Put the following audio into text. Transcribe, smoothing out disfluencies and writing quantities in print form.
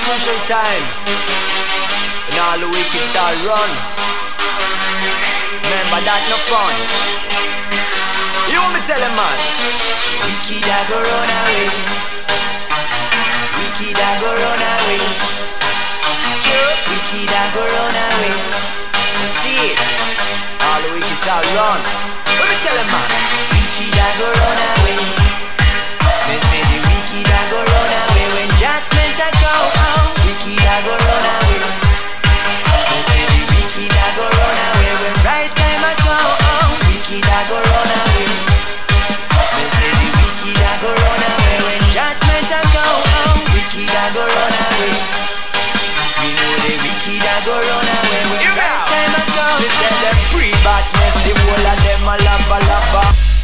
crucial time when all the wicked start run. Remember that no fun. You want me tell him, man? Wicked I go run away. Wicked I go run away. Wicked I go run away. See it? All the wicked start run. Let me tell him, man. Wicked I go run away. They say the wicked I go run away when judgment I go home. Wicked I go run away. They say the wicked I go run away when right time I go home. Wicked I go run away. They say the wicked I go run away when judgment I go home. Wicked I go run away. We know the wicked I go run away when right time I go home. They say the free badness, the whole of them a lava lava.